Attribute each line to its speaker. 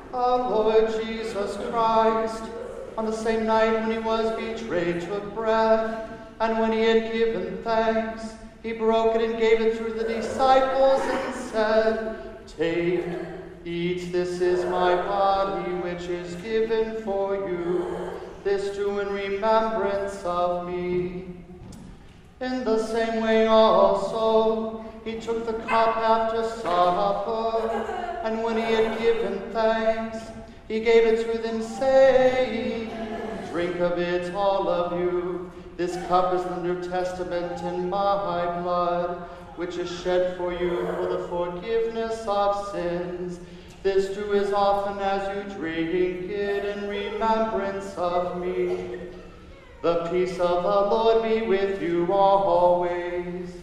Speaker 1: Our Lord Jesus Christ, on the same night when he was betrayed, took bread, and when he had given thanks, he broke it and gave it to the disciples and said, "Take, eat, this is my body, which is given for you. This do in remembrance of me." In the same way also, he took the cup after supper, and when he had given thanks, he gave it to them, saying, "Drink of it, all of you. This cup is the New Testament in my blood, which is shed for you for the forgiveness of sins. This do as often as you drink it in remembrance of me." The peace of the Lord be with you always.